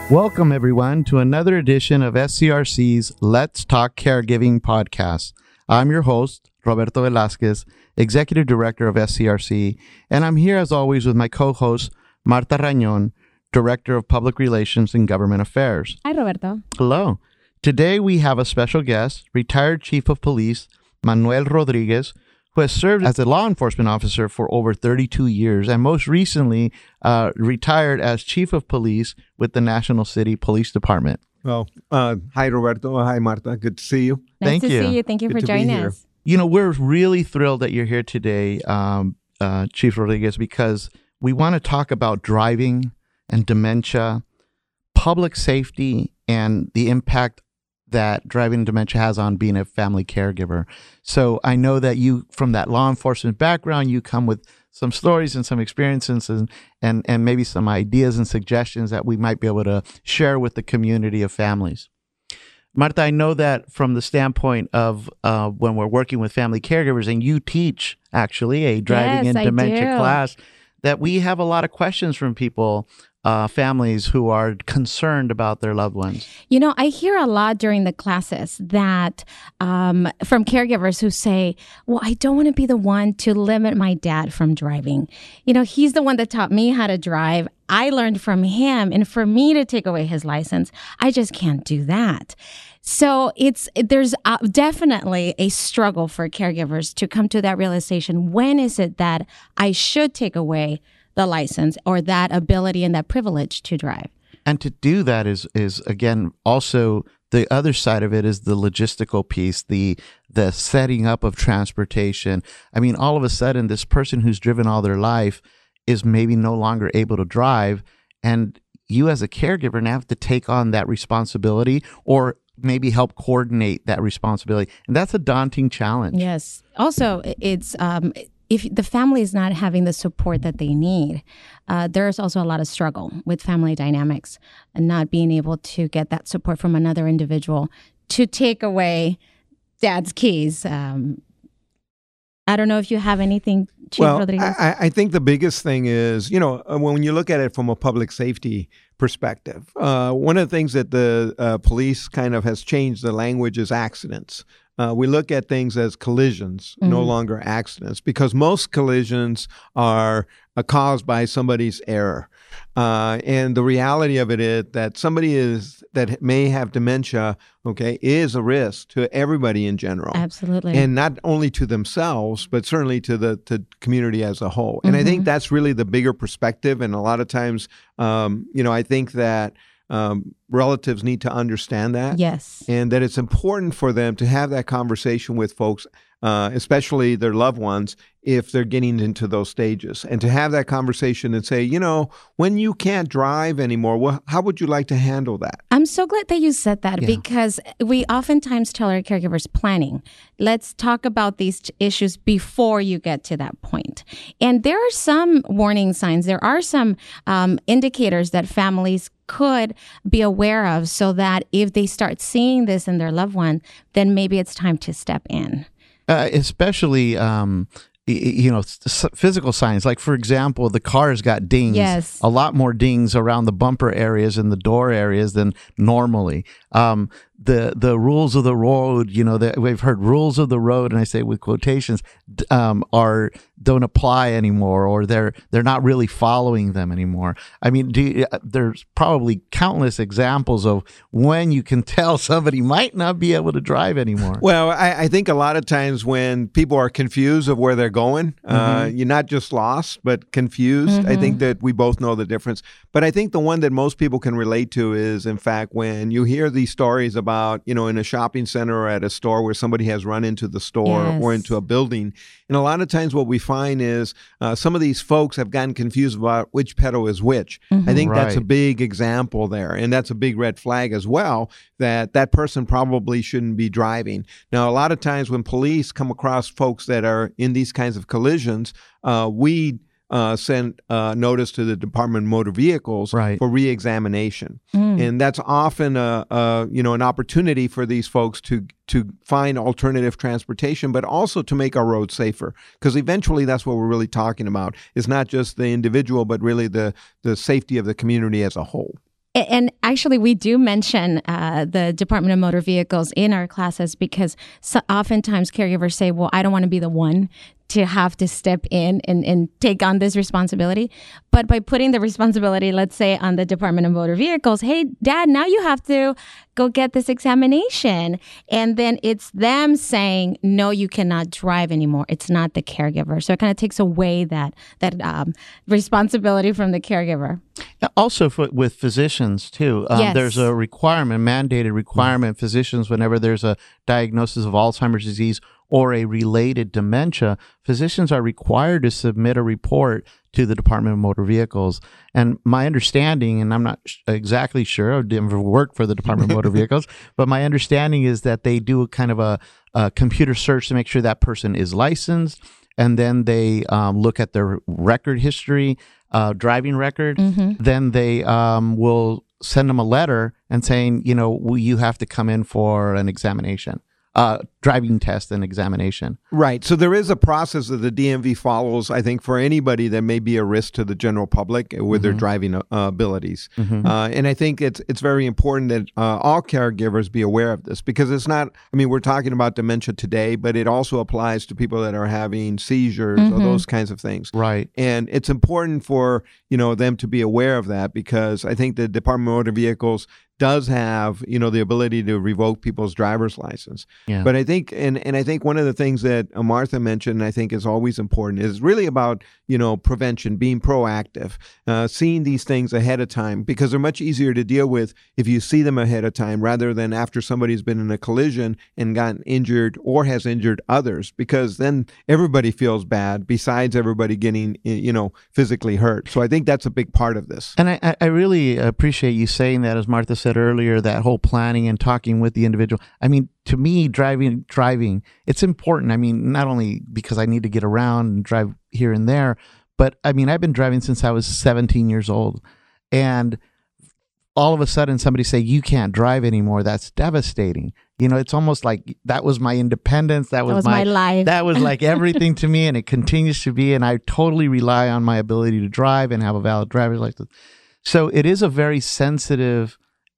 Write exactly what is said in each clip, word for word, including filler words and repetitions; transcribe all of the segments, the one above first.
Welcome, everyone, to another edition of S C R C's Let's Talk Caregiving podcast. I'm your host, Roberto Velasquez, Executive Director of S C R C, and I'm here as always with my co-host, Marta Rañón, Director of Public Relations and Government Affairs. Hi, Roberto. Hello. Today we have a special guest, retired Chief of Police, Manuel Rodriguez, who has served as a law enforcement officer for over thirty-two years and most recently uh, retired as Chief of Police with the National City Police Department. Well, uh, hi, Roberto. Hi, Marta. Good to see you. Nice Thank to you. see you. Thank you Good for to be joining here. us. You know, we're really thrilled that you're here today, um, uh, Chief Rodriguez, because we want to talk about driving and dementia, public safety, and the impact that driving and dementia has on being a family caregiver. So I know that you, from that law enforcement background, you come with some stories and some experiences and, and, and maybe some ideas and suggestions that we might be able to share with the community of families. Marta, I know that from the standpoint of uh, when we're working with family caregivers, and you teach actually a driving Yes, and I dementia do. class, that we have a lot of questions from people, uh, families who are concerned about their loved ones. You know, I hear a lot during the classes that um, from caregivers who say, well, I don't want to be the one to limit my dad from driving. You know, he's the one that taught me how to drive. I learned from him. And for me to take away his license, I just can't do that. So it's there's uh, definitely a struggle for caregivers to come to that realization. When is it that I should take away the license or that ability and that privilege to drive? And to do that is, is again, also the other side of it is the logistical piece, the the setting up of transportation. I mean, all of a sudden, this person who's driven all their life is maybe no longer able to drive. And you as a caregiver now have to take on that responsibility or maybe help coordinate that responsibility. And that's a daunting challenge. Yes. Also, it's um, if the family is not having the support that they need, uh, there's also a lot of struggle with family dynamics and not being able to get that support from another individual to take away dad's keys. Um, I don't know if you have anything, Chief well, Rodriguez. I, I think the biggest thing is, you know, uh, when you look at it from a public safety perspective, uh, one of the things that the uh, police kind of has changed the language is accidents. Uh, we look at things as collisions, Mm-hmm. no longer accidents, because most collisions are uh, caused by somebody's error. Uh, and the reality of it is that somebody is that may have dementia, okay, is a risk to everybody in general. Absolutely. And not only to themselves, but certainly to the to community as a whole. And I think that's really the bigger perspective. And a lot of times, um, you know, I think that um, relatives need to understand that. Yes. And that it's important for them to have that conversation with folks, uh, especially their loved ones, if they're getting into those stages. And to have that conversation and say, you know, when you can't drive anymore, well, how would you like to handle that? I'm so glad that you said that Yeah. because we oftentimes tell our caregivers planning. Let's talk about these t- issues before you get to that point. And there are some warning signs. There are some um, indicators that families could be aware of so that if they start seeing this in their loved one, then maybe it's time to step in. Uh, especially, um, y- y- you know, s- physical signs. Like, for example, the car's got dings. Yes. A lot more dings around the bumper areas and the door areas than normally. Um, the the rules of the road, you know, that we've heard rules of the road, and I say with quotations, d- um, are don't apply anymore, or they're they're not really following them anymore. I mean, do you, uh, there's probably countless examples of when you can tell somebody might not be able to drive anymore. Well, I, I think a lot of times when people are confused of where they're going, uh, you're not just lost, but confused. I think that we both know the difference. But I think the one that most people can relate to is, in fact, when you hear these stories about, you know, in a shopping center or at a store where somebody has run into the store Yes. or into a building. And a lot of times what we find is uh, some of these folks have gotten confused about which pedal is which. I think that's a Right. big example there. And that's a big red flag as well, that that person probably shouldn't be driving. Now, a lot of times when police come across folks that are in these kinds of collisions, uh, we uh, send uh, notice to the Department of Motor Vehicles Right. for re-examination. And that's often a, a you know an opportunity for these folks to to find alternative transportation, but also to make our roads safer. Because eventually that's what we're really talking about. It's not just the individual, but really the the safety of the community as a whole. A- And actually, we do mention uh, the Department of Motor Vehicles in our classes because so oftentimes caregivers say, well, I don't want to be the one to have to step in and, and take on this responsibility. But by putting the responsibility, let's say, on the Department of Motor Vehicles, hey, Dad, now you have to go get this examination. And then it's them saying, no, you cannot drive anymore. It's not the caregiver. So it kind of takes away that, that um, responsibility from the caregiver. Also, for, with physicians too, um, Yes. there's a requirement, mandated requirement. Physicians, whenever there's a diagnosis of Alzheimer's disease or a related dementia, physicians are required to submit a report to the Department of Motor Vehicles. And my understanding, and I'm not sh- exactly sure, I never worked for the Department of Motor Vehicles, but my understanding is that they do a kind of a, a computer search to make sure that person is licensed, and then they um, look at their record history, uh, driving record. Mm-hmm. Then they um, will send them a letter and saying, you know, well, you have to come in for an examination. Uh, driving test and examination. Right. So there is a process that the D M V follows, I think, for anybody that may be a risk to the general public with their driving uh, abilities. Mhm. Uh, and I think it's it's very important that uh, all caregivers be aware of this because it's not, I mean, we're talking about dementia today, but it also applies to people that are having seizures or Mhm. those kinds of things. Right. And it's important for, you know, them to be aware of that because I think the Department of Motor Vehicles does have, you know, the ability to revoke people's driver's license. Yeah. But I think, and, and I think one of the things that uh, Martha mentioned, I think is always important, is really about, you know, prevention, being proactive, uh, seeing these things ahead of time, because they're much easier to deal with if you see them ahead of time rather than after somebody's been in a collision and gotten injured or has injured others, because then everybody feels bad besides everybody getting, you know, physically hurt. So I think that's a big part of this. And I, I- I really appreciate you saying that, as Martha said earlier, that whole planning and talking with the individual. I mean, to me, driving, driving, it's important. I mean, not only because I need to get around and drive here and there, but I mean, I've been driving since I was seventeen years old. And all of a sudden somebody say, you can't drive anymore. That's devastating. You know, it's almost like that was my independence. That was, That was my life. That was like everything to me, and it continues to be. And I totally rely on my ability to drive and have a valid driver's license. So it is a very sensitive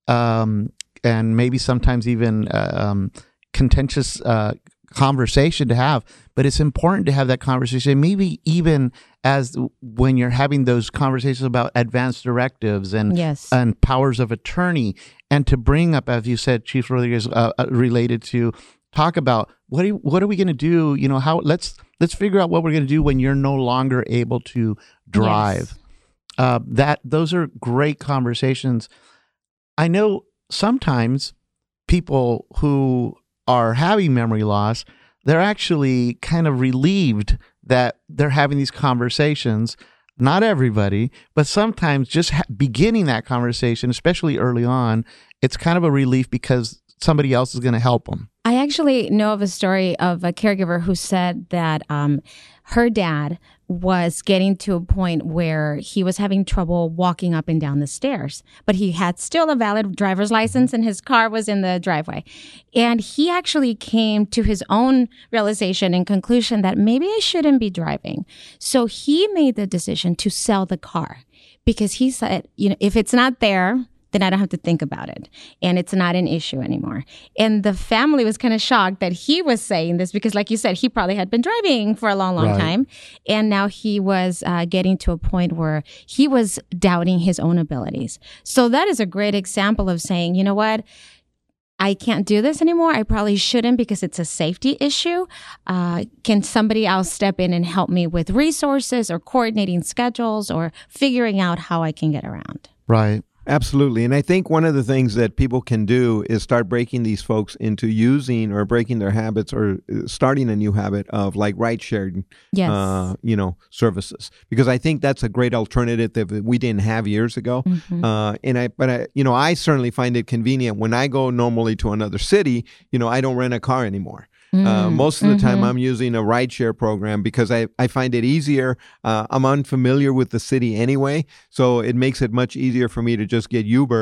um, and maybe sometimes even uh, um, contentious uh, conversation to have. But it's important to have that conversation, maybe even as when you're having those conversations about advanced directives and Yes. and powers of attorney, and to bring up, as you said, Chief Rodriguez, uh, uh, related to talk about what are you, what are we going to do? You know, how let's let's figure out what we're going to do when you're no longer able to drive. Yes. Uh, that those are great conversations. I know sometimes people who are having memory loss, they're actually kind of relieved that they're having these conversations. Not everybody, but sometimes just ha- beginning that conversation, especially early on, it's kind of a relief because somebody else is going to help them. I actually know of a story of a caregiver who said that um, her dad was getting to a point where he was having trouble walking up and down the stairs, but he had still a valid driver's license and his car was in the driveway. And he actually came to his own realization and conclusion that maybe I shouldn't be driving. So he made the decision to sell the car because he said, you know, if it's not there, then I don't have to think about it. And it's not an issue anymore. And the family was kind of shocked that he was saying this because, like you said, he probably had been driving for a long, long Right. time. And now he was uh, getting to a point where he was doubting his own abilities. So that is a great example of saying, you know what? I can't do this anymore. I probably shouldn't because it's a safety issue. Uh, can somebody else step in and help me with resources or coordinating schedules or figuring out how I can get around? Right. Absolutely. And I think one of the things that people can do is start breaking these folks into using or breaking their habits or uh, starting a new habit of like ride sharing, Yes. uh, you know, services. Because I think that's a great alternative that we didn't have years ago. Mhm. Uh, and I, but I, you know, I certainly find it convenient when I go normally to another city, you know, I don't rent a car anymore. Uh, Mm, most of the time mhm. I'm using a rideshare program because I, I find it easier. Uh, I'm unfamiliar with the city anyway, so it makes it much easier for me to just get Uber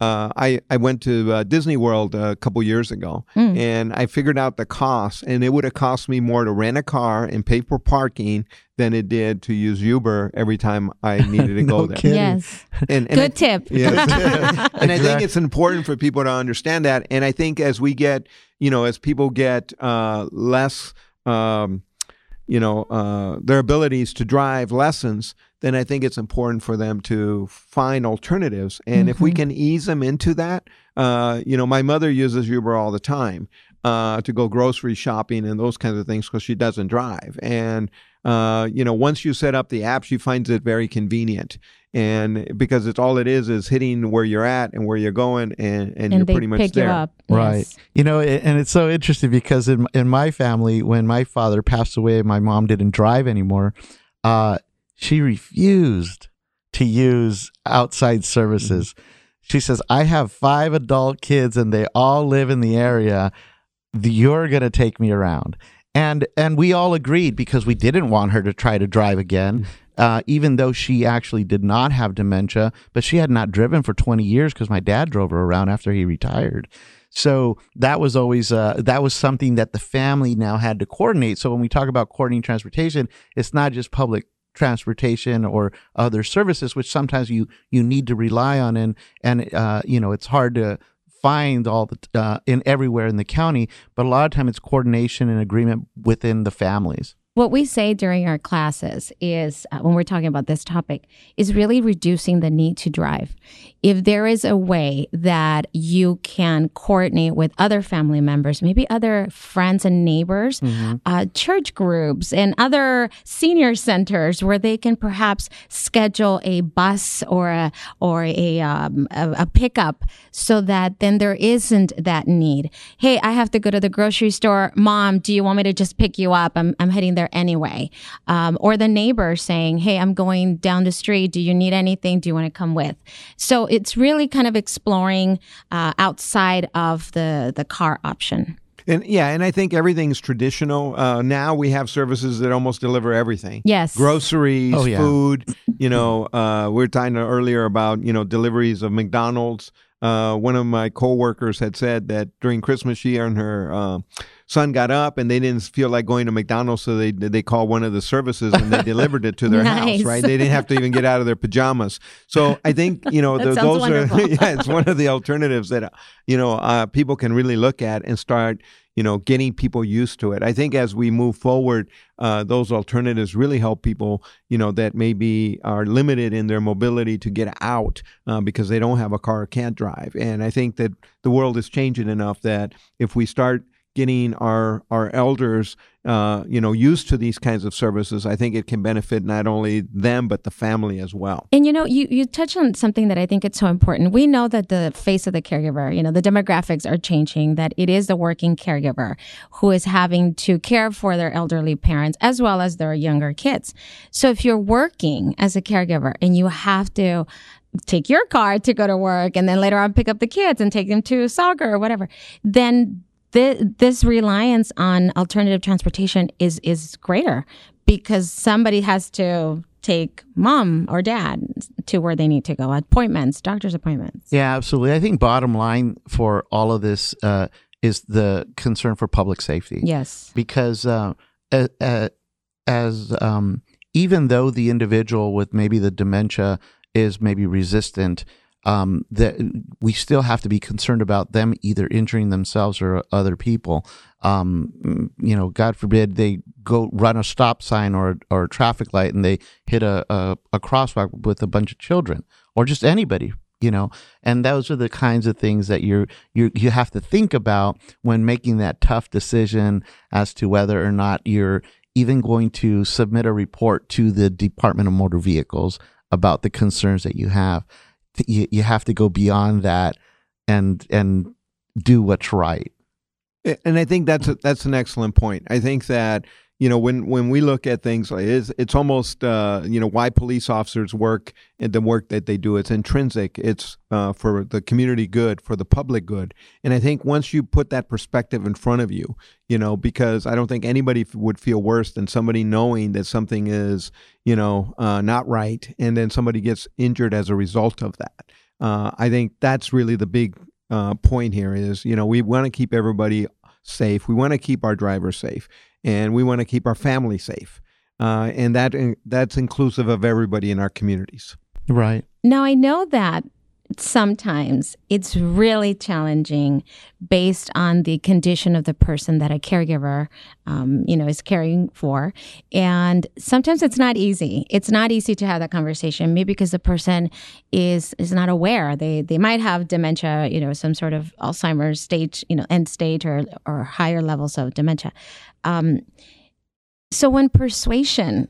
uh, I, I went to uh, Disney World a couple years ago, mm. and I figured out the cost, and it would have cost me more to rent a car and pay for parking than it did to use Uber every time I needed to no go there. Kidding. Yes. And, and Good I, tip. Yes. And Exactly. I think it's important for people to understand that. And I think as we get, you know, as people get uh, less, um, you know, uh, their abilities to drive lessons, then I think it's important for them to find alternatives. And mm-hmm. if we can ease them into that, uh, you know, my mother uses Uber all the time uh, to go grocery shopping and those kinds of things because she doesn't drive. And, uh, you know, once you set up the app, she finds it very convenient. And because it's all it is is hitting where you're at and where you're going, and, and, and you're they pretty much pick there. You up. Right. Yes. You know, and it's so interesting because in in my family, when my father passed away and my mom didn't drive anymore, uh, she refused to use outside services. Mm-hmm. She says, I have five adult kids and they all live in the area. You're going to take me around. And and we all agreed because we didn't want her to try to drive again. Uh, even though she actually did not have dementia, but she had not driven for twenty years because my dad drove her around after he retired. So that was always uh, that was something that the family now had to coordinate. So when we talk about coordinating transportation, it's not just public transportation or other services, which sometimes you you need to rely on, and and uh, you know, it's hard to find all the uh, in everywhere in the county. But a lot of time it's coordination and agreement within the families. What we say during our classes is, uh, when we're talking about this topic, is really reducing the need to drive. If there is a way that you can coordinate with other family members, maybe other friends and neighbors, mm-hmm. uh, church groups, and other senior centers where they can perhaps schedule a bus or a or a um, a, a pickup, so that then there isn't that need. Hey, I have to go to the grocery store. Mom, do you want me to just pick you up? I'm I'm heading there anyway. Um, or the neighbor saying, hey, I'm going down the street. Do you need anything? Do you want to come with? So it's really kind of exploring uh, outside of the, the car option. And yeah, and I think everything's traditional. Uh, now we have services that almost deliver everything. Yes. Groceries, oh, yeah. food, you know, uh, we were talking earlier about, you know, deliveries of McDonald's. Uh, one of my coworkers had said that during Christmas, she and her uh, son got up and they didn't feel like going to McDonald's, so they they called one of the services and they delivered it to their nice. house. Right? They didn't have to even get out of their pajamas. So I think, you know, the, those wonderful. are yeah, it's one of the alternatives that, you know, uh, people can really look at and start, you know, getting people used to it. I think as we move forward, uh, those alternatives really help people, you know, that maybe are limited in their mobility to get out uh, because they don't have a car or can't drive. And I think that the world is changing enough that if we start getting our our elders, uh, you know, used to these kinds of services, I think it can benefit not only them, but the family as well. And, you know, you, you touch on something that I think it's so important. We know that the face of the caregiver, you know, the demographics are changing, that it is the working caregiver who is having to care for their elderly parents as well as their younger kids. So if you're working as a caregiver and you have to take your car to go to work and then later on pick up the kids and take them to soccer or whatever, then this reliance on alternative transportation is is greater because somebody has to take mom or dad to where they need to go, appointments, doctor's appointments. Yeah, absolutely. I think bottom line for all of this uh, is the concern for public safety. Yes. Because uh, uh, as um, even though the individual with maybe the dementia is maybe resistant, Um, that we still have to be concerned about them either injuring themselves or other people. Um, you know, God forbid they go run a stop sign or or a traffic light and they hit a, a, a crosswalk with a bunch of children or just anybody. You know, and those are the kinds of things that you're you you have to think about when making that tough decision as to whether or not you're even going to submit a report to the Department of Motor Vehicles about the concerns that you have. You, you have to go beyond that and and do what's right. And I think that's a, that's an excellent point. I think that, you know, when, when we look at things like it's, it's almost, uh, you know, why police officers work and the work that they do. It's intrinsic. It's uh, for the community good, for the public good. And I think once you put that perspective in front of you, you know, because I don't think anybody would feel worse than somebody knowing that something is, you know, uh, not right. And then somebody gets injured as a result of that. uh, I think that's really the big uh, point here is, you know, we want to keep everybody safe. We want to keep our drivers safe, and we want to keep our family safe. Uh, and that that's inclusive of everybody in our communities. Right. Now, I know that sometimes it's really challenging based on the condition of the person that a caregiver, um, you know, is caring for. And sometimes it's not easy. It's not easy to have that conversation, maybe because the person is is not aware. They they might have dementia, you know, some sort of Alzheimer's stage, you know, end stage or, or higher levels of dementia. Um, so when persuasion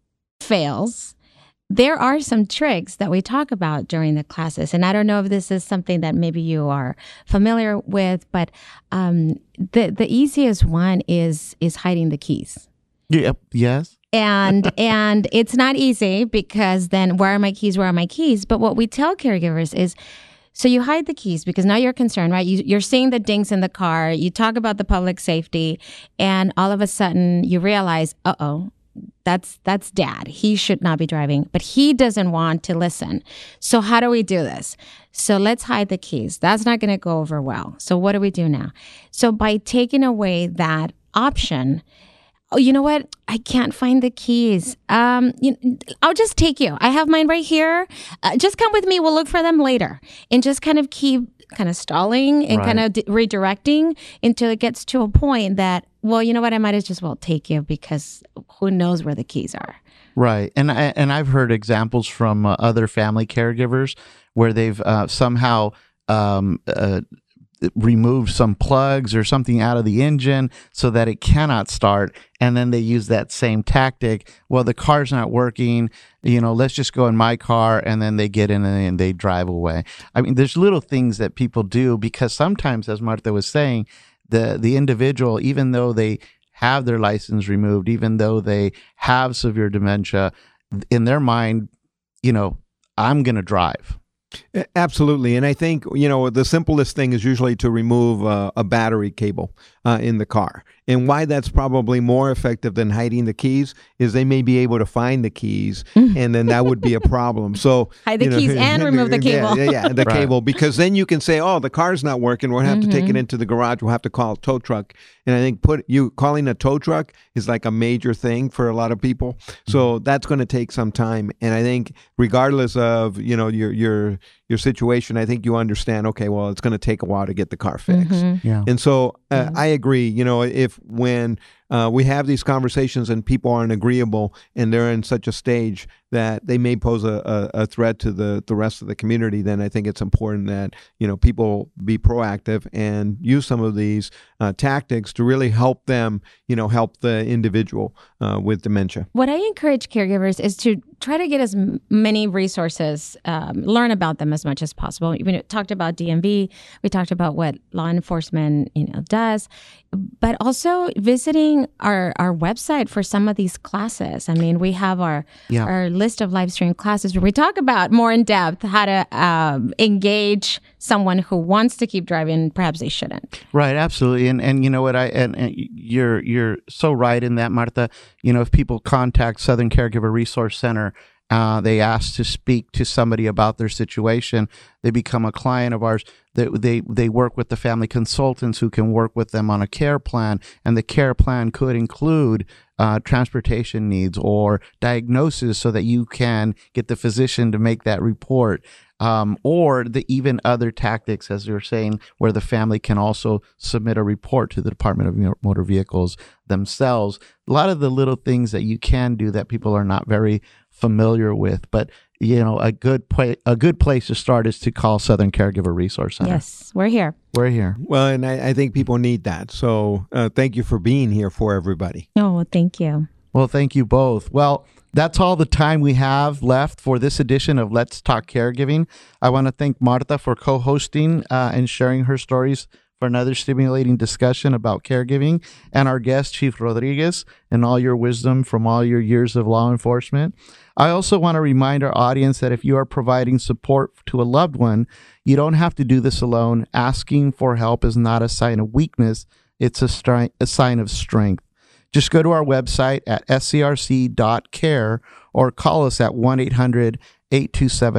fails, there are some tricks that we talk about during the classes. And I don't know if this is something that maybe you are familiar with, but um, the the easiest one is is hiding the keys. Yep. Yes. And and it's not easy because then where are my keys? Where are my keys? But what we tell caregivers is, so you hide the keys because now you're concerned, right? You, you're seeing the dings in the car. You talk about the public safety, and all of a sudden you realize, uh-oh, That's that's dad. He should not be driving, but he doesn't want to listen. So how do we do this? So let's hide the keys. That's not going to go over well. So what do we do now? So by taking away that option, oh, you know what? I can't find the keys. Um, you, I'll just take you. I have mine right here. Uh, just come with me. We'll look for them later. And just kind of keep kind of stalling and Right. kind of d- redirecting until it gets to a point that, well, you know what? I might as just well take you because who knows where the keys are. Right. And I, and I've heard examples from uh, other family caregivers where they've uh, somehow um, uh, removed some plugs or something out of the engine so that it cannot start. And then they use that same tactic. Well, the car's not working. You know, let's just go in my car. And then they get in and they drive away. I mean, there's little things that people do because sometimes, as Martha was saying, the the individual, even though they have their license removed, even though they have severe dementia, in their mind, you know, I'm going to drive. Absolutely. And I think, you know, the simplest thing is usually to remove uh, a battery cable uh, in the car. And why that's probably more effective than hiding the keys is they may be able to find the keys, and then that would be a problem. So Hide the you know, keys and remove the cable. Yeah, yeah, yeah the Right. cable, because then you can say, oh, the car's not working. We'll have Mm-hmm. to take it into the garage. We'll have to call a tow truck. And I think put you calling a tow truck is like a major thing for a lot of people. So that's going to take some time. And I think regardless of, you know, your your your situation, I think you understand, okay, well, it's going to take a while to get the car fixed. Mm-hmm. Yeah. And so uh, I agree, you know, if when uh, we have these conversations and people aren't agreeable and they're in such a stage that they may pose a, a, a threat to the, the rest of the community, then I think it's important that, you know, people be proactive and use some of these uh, tactics to really help them, you know, help the individual uh, with dementia. What I encourage caregivers is to try to get as m- many resources, um, learn about them as much as possible. We talked about D M V, we talked about what law enforcement, you know, does, but also visiting our, our website for some of these classes. I mean, we have our Yeah. our list of live stream classes where we talk about more in depth how to um, engage someone who wants to keep driving, perhaps they shouldn't. Right, absolutely, and and you know what, I and, and you're you're so right in that, Martha. You know, if people contact Southern Caregiver Resource Center, uh, they ask to speak to somebody about their situation, they become a client of ours. They, they they work with the family consultants who can work with them on a care plan, and the care plan could include uh, transportation needs or diagnosis, so that you can get the physician to make that report. Um, or the even other tactics, as you're saying, where the family can also submit a report to the Department of Motor Vehicles themselves. A lot of the little things that you can do that people are not very familiar with, but you know, a good pla- a good place to start is to call Southern Caregiver Resource Center. Yes, we're here. We're here. Well, and I, I think people need that. So uh, thank you for being here for everybody. Oh, thank you. Well, thank you both. Well, that's all the time we have left for this edition of Let's Talk Caregiving. I want to thank Martha for co-hosting uh, and sharing her stories for another stimulating discussion about caregiving, and our guest, Chief Rodriguez, and all your wisdom from all your years of law enforcement. I also want to remind our audience that if you are providing support to a loved one, you don't have to do this alone. Asking for help is not a sign of weakness. It's a, stri- a sign of strength. Just go to our website at s c r c dot care or call us at one eight hundred eight two seven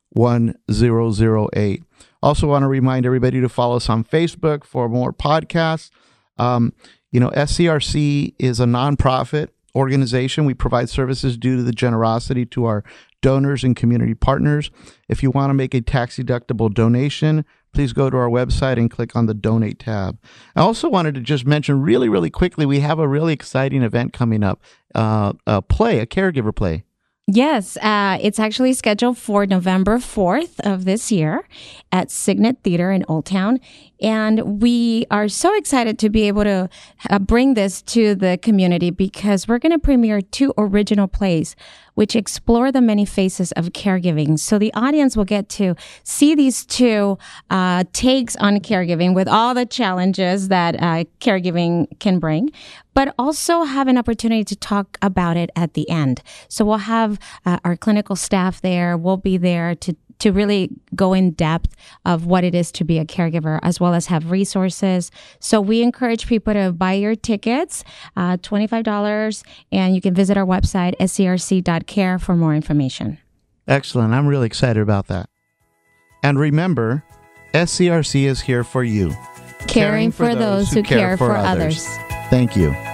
one zero zero eight. Also want to remind everybody to follow us on Facebook for more podcasts. Um, you know, S C R C is a nonprofit organization. We provide services due to the generosity to our donors and community partners. If you want to make a tax-deductible donation, please go to our website and click on the Donate tab. I also wanted to just mention really, really quickly, we have a really exciting event coming up, uh, a play, a caregiver play. Yes, uh, it's actually scheduled for November fourth of this year at Signet Theater in Old Town. And we are so excited to be able to uh, bring this to the community because we're going to premiere two original plays which explore the many faces of caregiving. So the audience will get to see these two uh, takes on caregiving with all the challenges that uh, caregiving can bring, but also have an opportunity to talk about it at the end. So we'll have uh, our clinical staff there. We'll be there to to really go in depth of what it is to be a caregiver, as well as have resources. So we encourage people to buy your tickets, uh, twenty-five dollars, and you can visit our website, s c r c dot care, for more information. Excellent. I'm really excited about that. And remember, S C R C is here for you. Caring, Caring for, for those who care, care for, for others. others. Thank you.